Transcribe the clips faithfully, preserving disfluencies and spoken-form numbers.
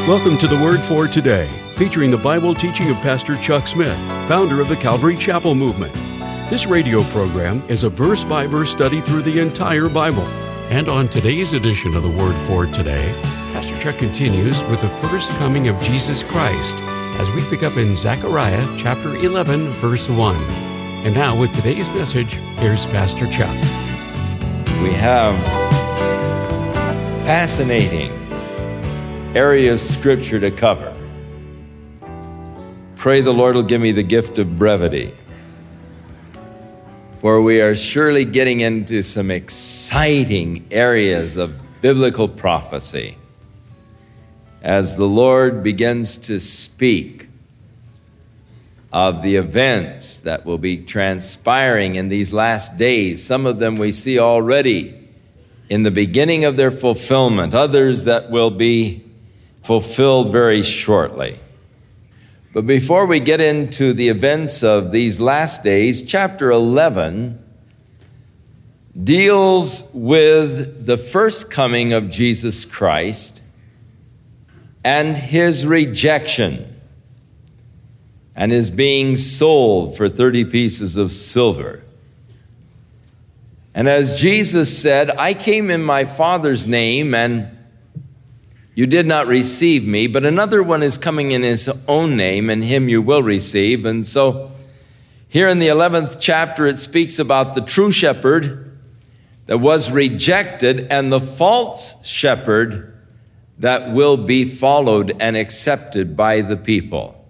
Welcome to the Word for Today, featuring the Bible teaching of Pastor Chuck Smith, founder of the Calvary Chapel Movement. This radio program is a verse-by-verse study through the entire Bible. And on today's edition of the Word for Today, Pastor Chuck continues with the first coming of Jesus Christ as we pick up in Zechariah chapter eleven, verse one. And now with today's message, here's Pastor Chuck. We have fascinating area of Scripture to cover. Pray the Lord will give me the gift of brevity, for we are surely getting into some exciting areas of biblical prophecy as the Lord begins to speak of the events that will be transpiring in these last days. Some of them we see already in the beginning of their fulfillment, others that will be fulfilled very shortly. But before we get into the events of these last days, chapter eleven deals with the first coming of Jesus Christ and his rejection and his being sold for thirty pieces of silver. And as Jesus said, I came in my Father's name and you did not receive me, but another one is coming in his own name, and him you will receive. And so here in the eleventh chapter, it speaks about the true shepherd that was rejected and the false shepherd that will be followed and accepted by the people.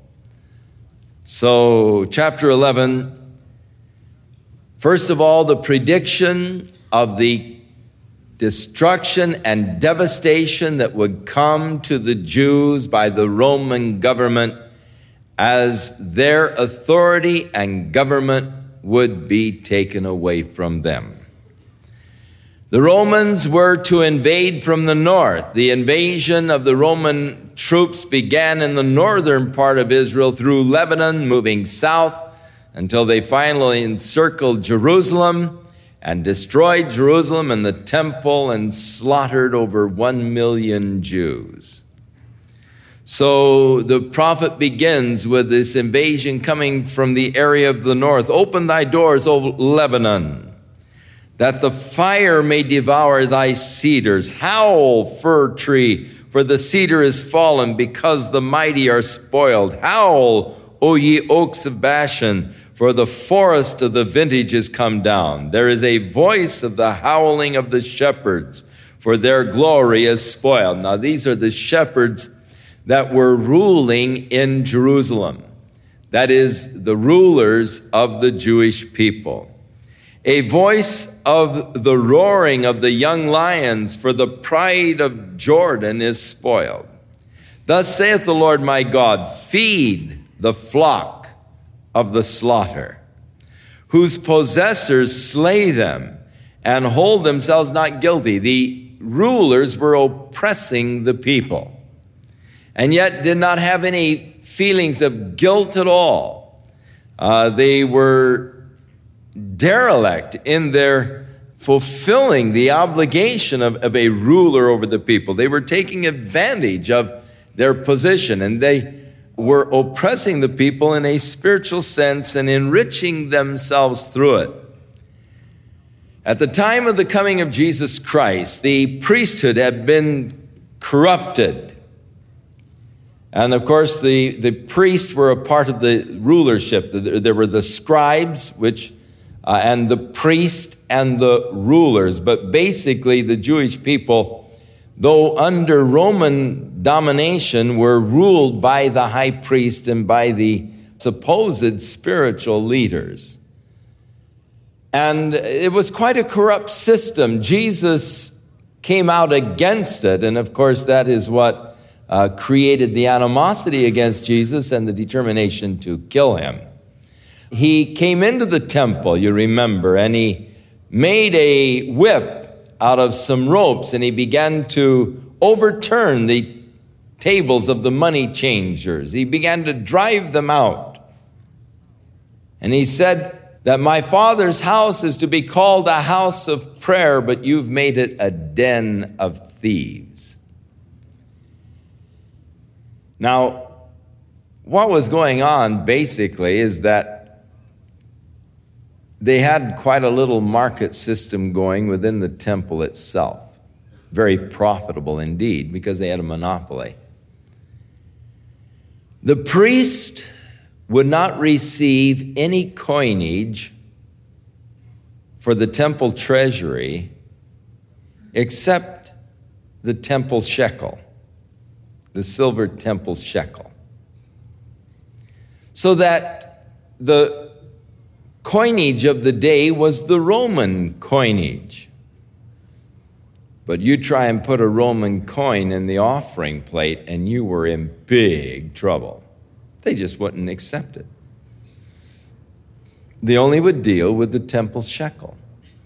So chapter eleven, first of all, the prediction of the destruction and devastation that would come to the Jews by the Roman government as their authority and government would be taken away from them. The Romans were to invade from the north. The invasion of the Roman troops began in the northern part of Israel through Lebanon, moving south until they finally encircled Jerusalem and destroyed Jerusalem and the temple and slaughtered over one million Jews. So the prophet begins with this invasion coming from the area of the north. Open thy doors, O Lebanon, that the fire may devour thy cedars. Howl, fir tree, for the cedar is fallen, because the mighty are spoiled. Howl, O ye oaks of Bashan, for the forest of the vintage is come down. There is a voice of the howling of the shepherds, for their glory is spoiled. Now these are the shepherds that were ruling in Jerusalem. That is, the rulers of the Jewish people. A voice of the roaring of the young lions, for the pride of Jordan is spoiled. Thus saith the Lord my God, feed the flock of the slaughter, whose possessors slay them and hold themselves not guilty. The rulers were oppressing the people and yet did not have any feelings of guilt at all. Uh, they were derelict in their fulfilling the obligation of, of a ruler over the people. They were taking advantage of their position, and they were oppressing the people in a spiritual sense and enriching themselves through it. At the time of the coming of Jesus Christ, the priesthood had been corrupted. And of course, the, the priests were a part of the rulership. There were the scribes, which uh, and the priest and the rulers. But basically, the Jewish people, though under Roman domination, were ruled by the high priest and by the supposed spiritual leaders. And it was quite a corrupt system. Jesus came out against it, and of course that is what uh, created the animosity against Jesus and the determination to kill him. He came into the temple, you remember, and he made a whip out of some ropes, and he began to overturn the tables of the money changers. He began to drive them out. And he said that my Father's house is to be called a house of prayer, but you've made it a den of thieves. Now, what was going on basically is that they had quite a little market system going within the temple itself. Very profitable indeed, because they had a monopoly. The priest would not receive any coinage for the temple treasury except the temple shekel, the silver temple shekel. So that the coinage of the day was the Roman coinage. But you try and put a Roman coin in the offering plate and you were in big trouble. They just wouldn't accept it. They only would deal with the temple shekel.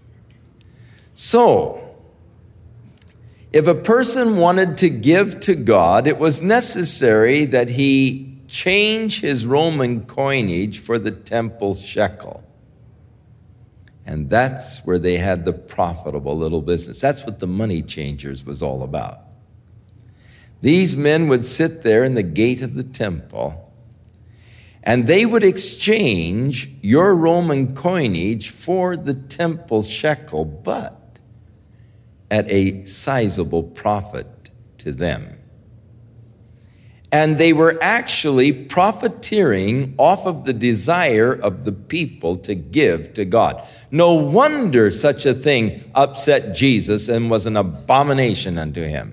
So, if a person wanted to give to God, it was necessary that he change his Roman coinage for the temple shekel. And that's where they had the profitable little business. That's what the money changers was all about. These men would sit there in the gate of the temple, and they would exchange your Roman coinage for the temple shekel, but at a sizable profit to them. And they were actually profiteering off of the desire of the people to give to God. No wonder such a thing upset Jesus and was an abomination unto him.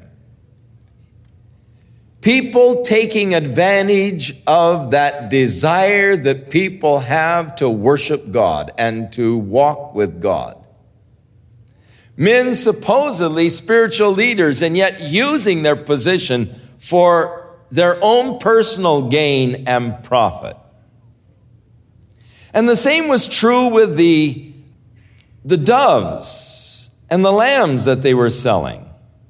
People taking advantage of that desire that people have to worship God and to walk with God. Men supposedly spiritual leaders, and yet using their position for their own personal gain and profit. And the same was true with the, the doves and the lambs that they were selling.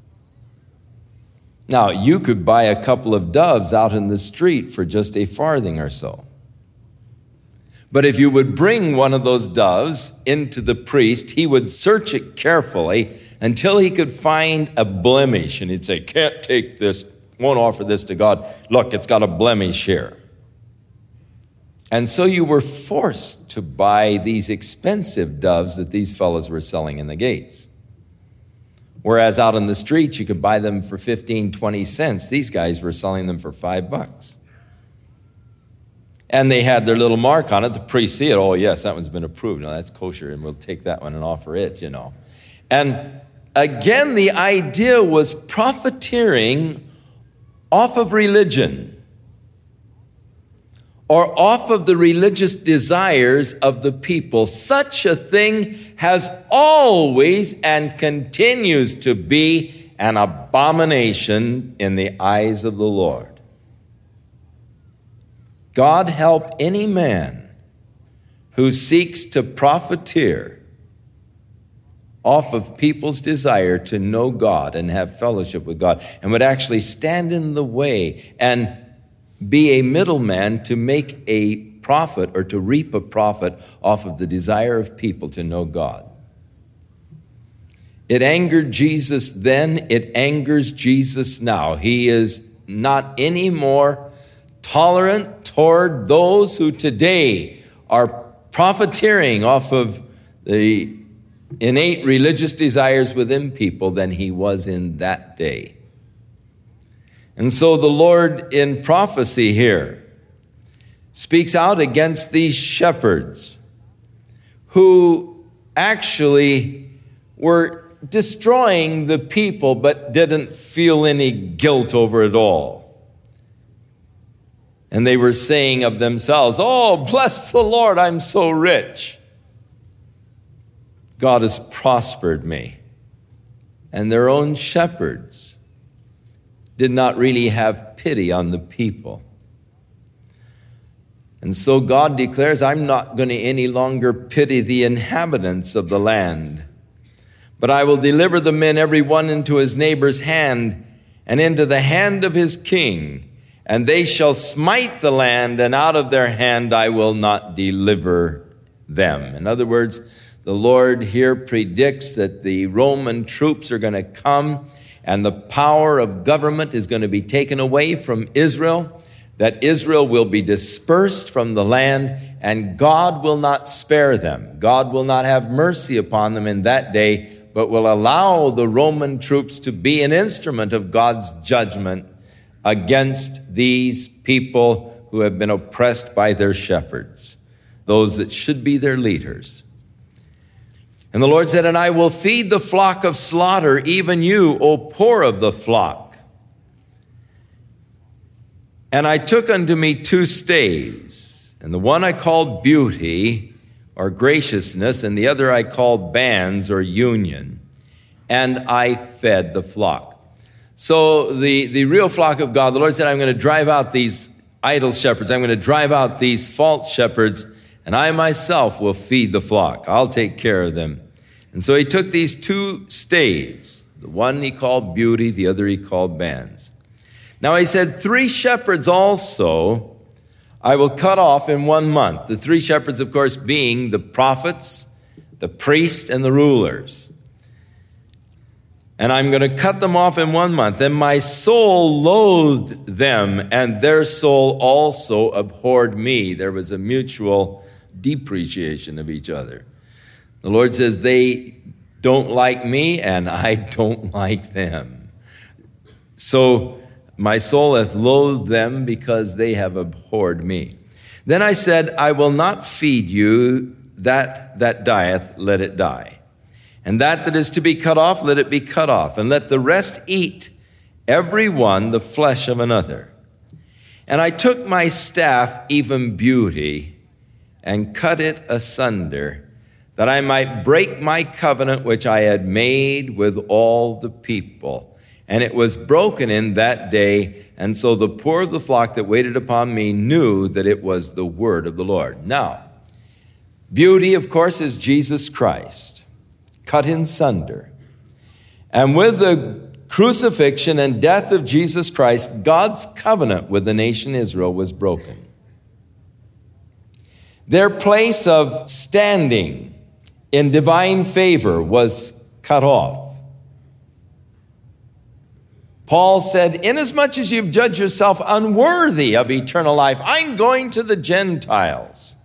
Now, you could buy a couple of doves out in the street for just a farthing or so. But if you would bring one of those doves into the priest, he would search it carefully until he could find a blemish. And he'd say, can't take this, won't offer this to God. Look, it's got a blemish here. And so you were forced to buy these expensive doves that these fellows were selling in the gates. Whereas out on the streets, you could buy them for fifteen, twenty cents. These guys were selling them for five bucks. And they had their little mark on it. The priest see it. Oh, yes, that one's been approved. No, that's kosher, and we'll take that one and offer it, you know. And again, the idea was profiteering off of religion or off of the religious desires of the people. Such a thing has always and continues to be an abomination in the eyes of the Lord. God help any man who seeks to profiteer off of people's desire to know God and have fellowship with God, and would actually stand in the way and be a middleman to make a profit or to reap a profit off of the desire of people to know God. It angered Jesus then, it angers Jesus now. He is not any more tolerant toward those who today are profiteering off of the innate religious desires within people than he was in that day. And so the Lord in prophecy here speaks out against these shepherds who actually were destroying the people but didn't feel any guilt over it all. And they were saying of themselves, oh, bless the Lord, I'm so rich. God has prospered me. And their own shepherds did not really have pity on the people. And so God declares, I'm not going to any longer pity the inhabitants of the land, but I will deliver the men, every one into his neighbor's hand and into the hand of his king. And they shall smite the land, and out of their hand I will not deliver them. In other words, the Lord here predicts that the Roman troops are going to come and the power of government is going to be taken away from Israel, that Israel will be dispersed from the land, and God will not spare them. God will not have mercy upon them in that day, but will allow the Roman troops to be an instrument of God's judgment against these people who have been oppressed by their shepherds, those that should be their leaders. And the Lord said, "And I will feed the flock of slaughter, even you, O poor of the flock. And I took unto me two staves, and the one I called beauty, or graciousness, and the other I called bands, or union. And I fed the flock." So the, the real flock of God, the Lord said, "I'm going to drive out these idol shepherds. I'm going to drive out these false shepherds, and I myself will feed the flock. I'll take care of them." And so he took these two staves. The one he called beauty, the other he called bands. Now he said, "Three shepherds also I will cut off in one month." The three shepherds, of course, being the prophets, the priests, and the rulers. "And I'm going to cut them off in one month. And my soul loathed them, and their soul also abhorred me." There was a mutual depreciation of each other. The Lord says, they don't like me, and I don't like them. So my soul hath loathed them because they have abhorred me. Then I said, "I will not feed you that that dieth, let it die. And that that is to be cut off, let it be cut off. And let the rest eat, every one the flesh of another. And I took my staff, even beauty, and cut it asunder, that I might break my covenant which I had made with all the people. And it was broken in that day, and so the poor of the flock that waited upon me knew that it was the word of the Lord." Now, beauty, of course, is Jesus Christ, cut in sunder. And with the crucifixion and death of Jesus Christ, God's covenant with the nation Israel was broken. Their place of standing in divine favor was cut off. Paul said, "Inasmuch as you've judged yourself unworthy of eternal life, I'm going to the Gentiles."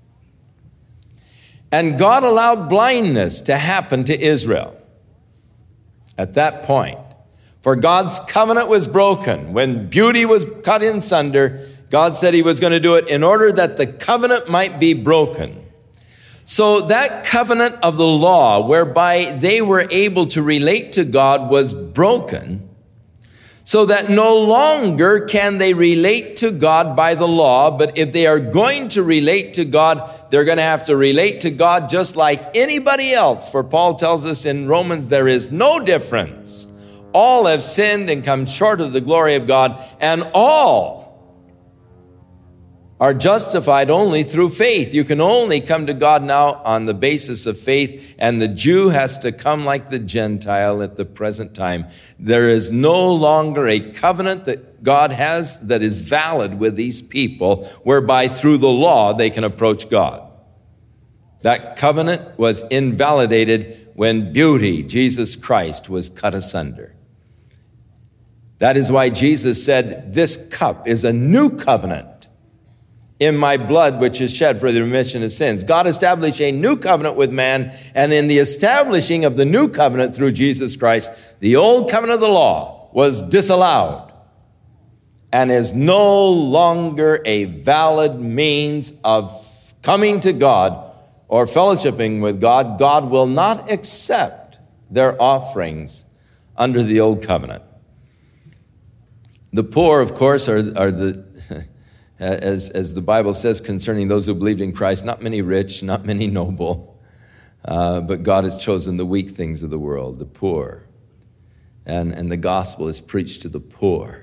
And God allowed blindness to happen to Israel at that point. For God's covenant was broken. When beauty was cut in sunder, God said he was going to do it in order that the covenant might be broken. So that covenant of the law, whereby they were able to relate to God, was broken, so that no longer can they relate to God by the law, but if they are going to relate to God, they're going to have to relate to God just like anybody else. For Paul tells us in Romans, there is no difference. All have sinned and come short of the glory of God, and all are justified only through faith. You can only come to God now on the basis of faith, and the Jew has to come like the Gentile at the present time. There is no longer a covenant that God has that is valid with these people, whereby through the law they can approach God. That covenant was invalidated when beauty, Jesus Christ, was cut asunder. That is why Jesus said, "This cup is a new covenant in my blood, which is shed for the remission of sins." God established a new covenant with man, and in the establishing of the new covenant through Jesus Christ, the old covenant of the law was disallowed and is no longer a valid means of coming to God or fellowshipping with God. God will not accept their offerings under the old covenant. The poor, of course, are, are the As, as the Bible says concerning those who believed in Christ, not many rich, not many noble, uh, but God has chosen the weak things of the world, the poor. And, and the gospel is preached to the poor.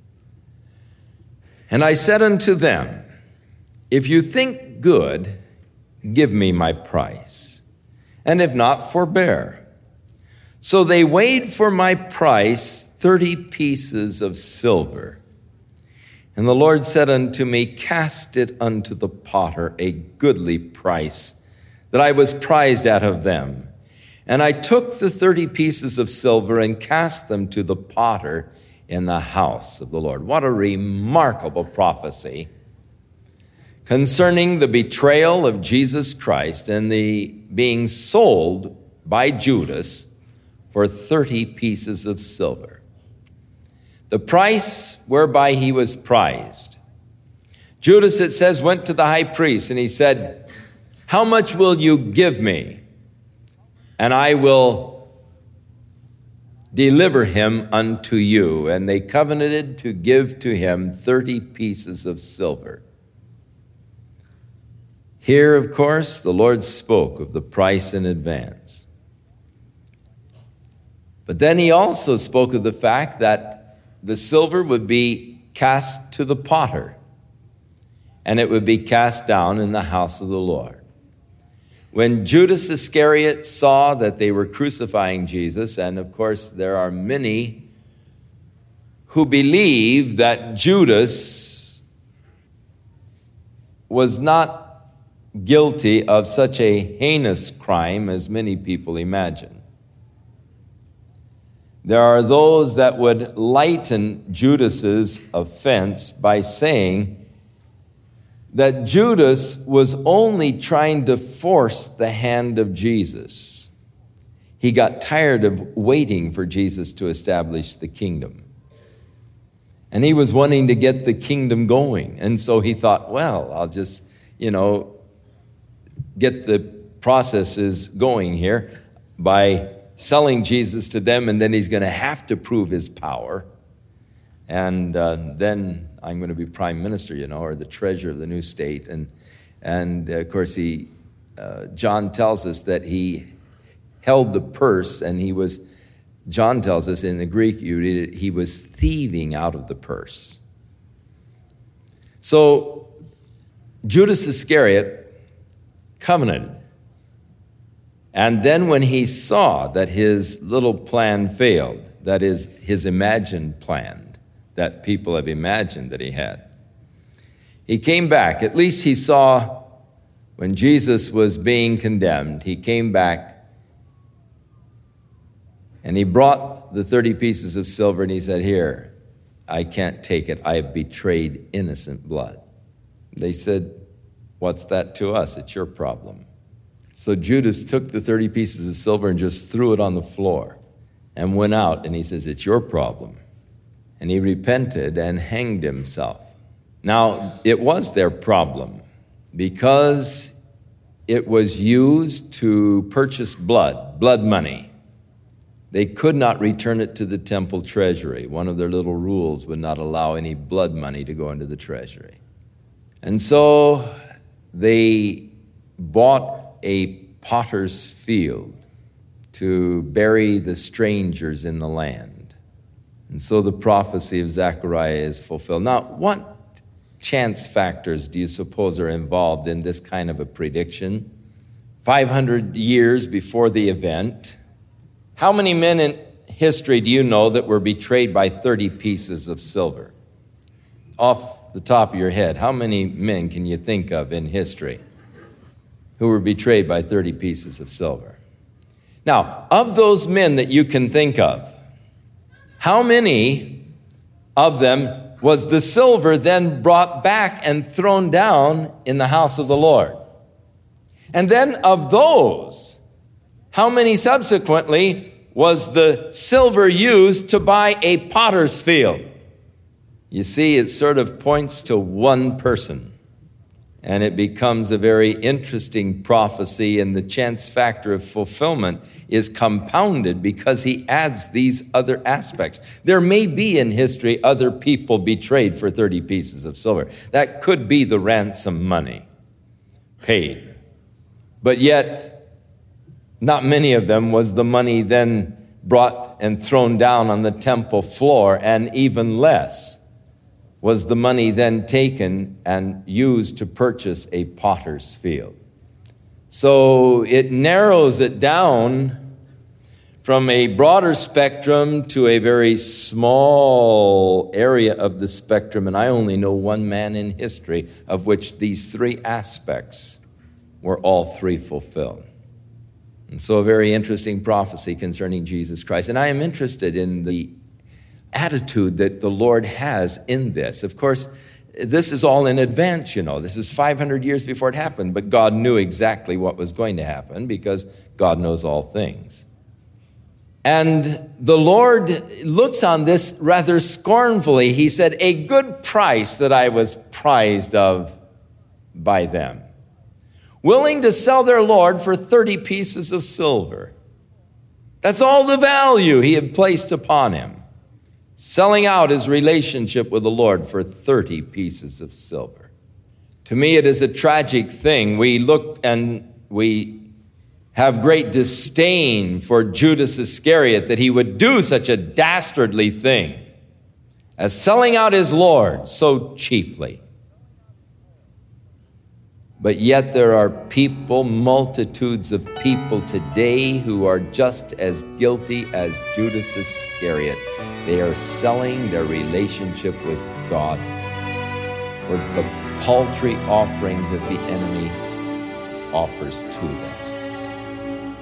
"And I said unto them, if you think good, give me my price, and if not, forbear. So they weighed for my price thirty pieces of silver. And the Lord said unto me, cast it unto the potter, a goodly price, that I was prized out of them. And I took the thirty pieces of silver and cast them to the potter in the house of the Lord. What a remarkable prophecy concerning the betrayal of Jesus Christ and the being sold by Judas for thirty pieces of silver. The price whereby he was prized. Judas, it says, went to the high priest and he said, "How much will you give me? And I will deliver him unto you." And they covenanted to give to him thirty pieces of silver. Here, of course, the Lord spoke of the price in advance. But then he also spoke of the fact that the silver would be cast to the potter, and it would be cast down in the house of the Lord. When Judas Iscariot saw that they were crucifying Jesus, and of course there are many who believe that Judas was not guilty of such a heinous crime as many people imagine. There are those that would lighten Judas's offense by saying that Judas was only trying to force the hand of Jesus. He got tired of waiting for Jesus to establish the kingdom. And he was wanting to get the kingdom going. And so he thought, well, I'll just, you know, get the processes going here by selling Jesus to them, and then he's going to have to prove his power. And uh, then I'm going to be prime minister, you know, or the treasurer of the new state. And, and uh, of course, he, uh, John tells us that he held the purse, and he was, John tells us in the Greek, you read it, he was thieving out of the purse. So Judas Iscariot covenanted. And then when he saw that his little plan failed, that is, his imagined plan, that people have imagined that he had, he came back. At least he saw when Jesus was being condemned, he came back and he brought the thirty pieces of silver and he said, "Here, I can't take it. I have betrayed innocent blood." They said, "What's that to us? It's your problem." So Judas took the thirty pieces of silver and just threw it on the floor and went out, and he says, "It's your problem." And he repented and hanged himself. Now, it was their problem because it was used to purchase blood, blood money. They could not return it to the temple treasury. One of their little rules would not allow any blood money to go into the treasury. And so they bought a potter's field to bury the strangers in the land. And so the prophecy of Zechariah is fulfilled. Now, what chance factors do you suppose are involved in this kind of a prediction? five hundred years before the event, how many men in history do you know that were betrayed by thirty pieces of silver? Off the top of your head, how many men can you think of in history who were betrayed by thirty pieces of silver? Now, of those men that you can think of, how many of them was the silver then brought back and thrown down in the house of the Lord? And then of those, how many subsequently was the silver used to buy a potter's field? You see, it sort of points to one person. And it becomes a very interesting prophecy, and the chance factor of fulfillment is compounded because he adds these other aspects. There may be in history other people betrayed for thirty pieces of silver. That could be the ransom money paid. But yet, not many of them was the money then brought and thrown down on the temple floor, and even less was the money then taken and used to purchase a potter's field. So it narrows it down from a broader spectrum to a very small area of the spectrum, and I only know one man in history of which these three aspects were all three fulfilled. And so a very interesting prophecy concerning Jesus Christ. And I am interested in the attitude that the Lord has in this. Of course, this is all in advance, you know. This is five hundred years before it happened, but God knew exactly what was going to happen because God knows all things. And the Lord looks on this rather scornfully. He said, a good price that I was prized of by them, willing to sell their Lord for thirty pieces of silver. That's all the value he had placed upon him. Selling out his relationship with the Lord for thirty pieces of silver. To me, it is a tragic thing. We look and we have great disdain for Judas Iscariot, that he would do such a dastardly thing as selling out his Lord so cheaply. But yet there are people, multitudes of people today who are just as guilty as Judas Iscariot. They are selling their relationship with God for the paltry offerings that the enemy offers to them.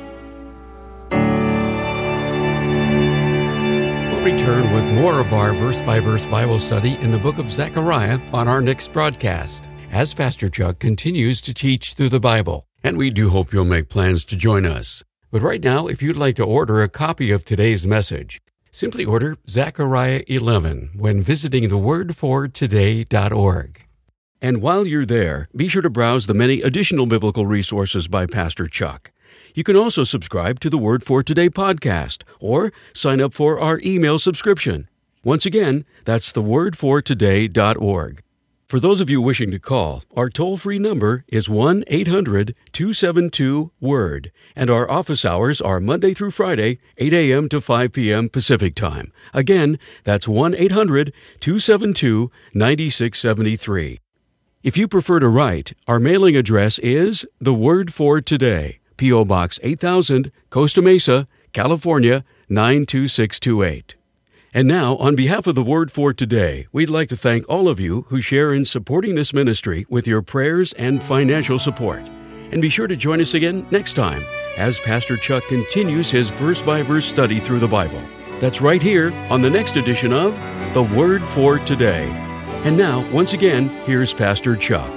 We'll return with more of our verse-by-verse Bible study in the book of Zechariah on our next broadcast, as Pastor Chuck continues to teach through the Bible. And we do hope you'll make plans to join us. But right now, if you'd like to order a copy of today's message, simply order Zechariah eleven when visiting the word for today dot org. And while you're there, be sure to browse the many additional biblical resources by Pastor Chuck. You can also subscribe to the Word for Today podcast or sign up for our email subscription. Once again, that's the word for today dot org. For those of you wishing to call, our toll-free number is one eight hundred two seven two word, and our office hours are Monday through Friday, eight a.m. to five p.m. Pacific Time. Again, that's one eight hundred two seven two nine six seven three. If you prefer to write, our mailing address is The Word for Today, P O. Box eight thousand, Costa Mesa, California, nine two six two eight. And now, on behalf of the Word for Today, we'd like to thank all of you who share in supporting this ministry with your prayers and financial support. And be sure to join us again next time as Pastor Chuck continues his verse-by-verse study through the Bible. That's right here on the next edition of The Word for Today. And now, once again, here's Pastor Chuck.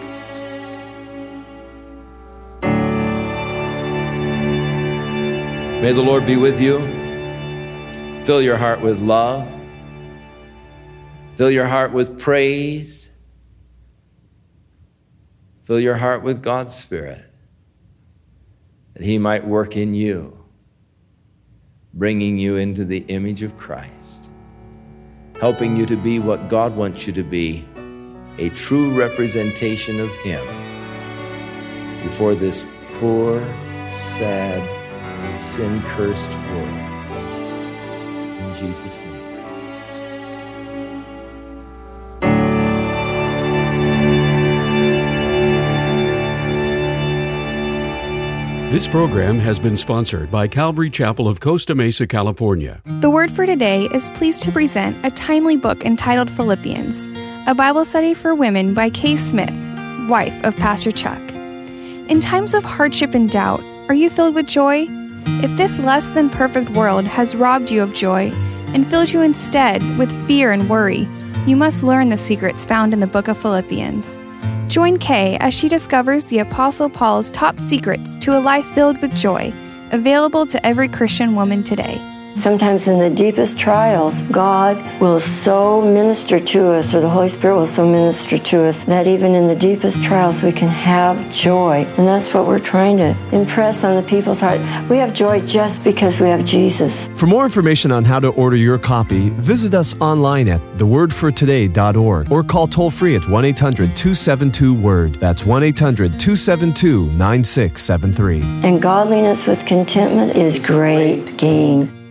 May the Lord be with you. Fill your heart with love. Fill your heart with praise. Fill your heart with God's Spirit, that He might work in you, bringing you into the image of Christ, helping you to be what God wants you to be, a true representation of Him before this poor, sad, sin-cursed world. In Jesus' name. This program has been sponsored by Calvary Chapel of Costa Mesa, California. The Word for Today is pleased to present a timely book entitled Philippians, a Bible study for women by Kay Smith, wife of Pastor Chuck. In times of hardship and doubt, are you filled with joy? If this less than perfect world has robbed you of joy and filled you instead with fear and worry, you must learn the secrets found in the book of Philippians. Join Kay as she discovers the Apostle Paul's top secrets to a life filled with joy, available to every Christian woman today. Sometimes in the deepest trials, God will so minister to us, or the Holy Spirit will so minister to us, that even in the deepest trials we can have joy. And that's what we're trying to impress on the people's heart. We have joy just because we have Jesus. For more information on how to order your copy, visit us online at the word for today dot org or call toll-free at one eight hundred two seven two word. That's one eight hundred two seven two nine six seven three. And godliness with contentment is great gain.